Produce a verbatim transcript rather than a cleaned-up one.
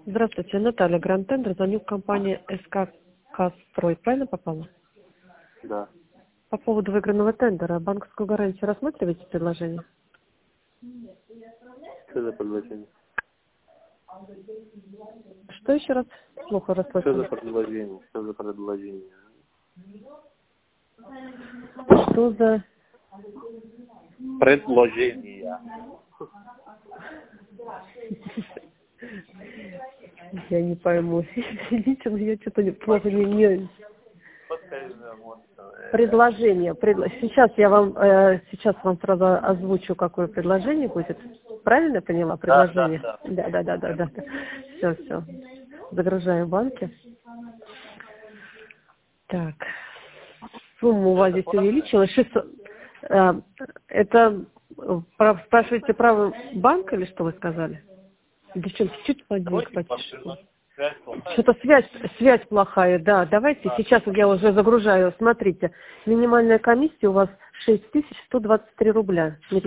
Здравствуйте, Наталья, Гранд Тендер, звоню в компанию СК Кастрой. Правильно попала? Да. По поводу выигранного тендера, банковскую гарантию рассматриваете предложение? Что за предложение? Что еще раз? Плохо Что за расслышала. предложение? Что за предложение? Что за... Предложение. Я не пойму. Извините, но я что-то плохо не... не... Предложение. Предло- Сейчас я вам э, сейчас вам сразу озвучу, какое предложение будет. Правильно я поняла? Да, да, Предложение? да. Да, да, да, да, да. Все, все. Загружаем банки. Так. Сумма у вас здесь увеличилась. шестьсот. Э, Это э, прав- спрашиваете право банка или что вы сказали? Девчонки, чуть поднять потише. Что-то связь, связь плохая, да. Давайте, сейчас я уже загружаю. Смотрите, минимальная комиссия у вас шесть тысяч сто двадцать три рубля.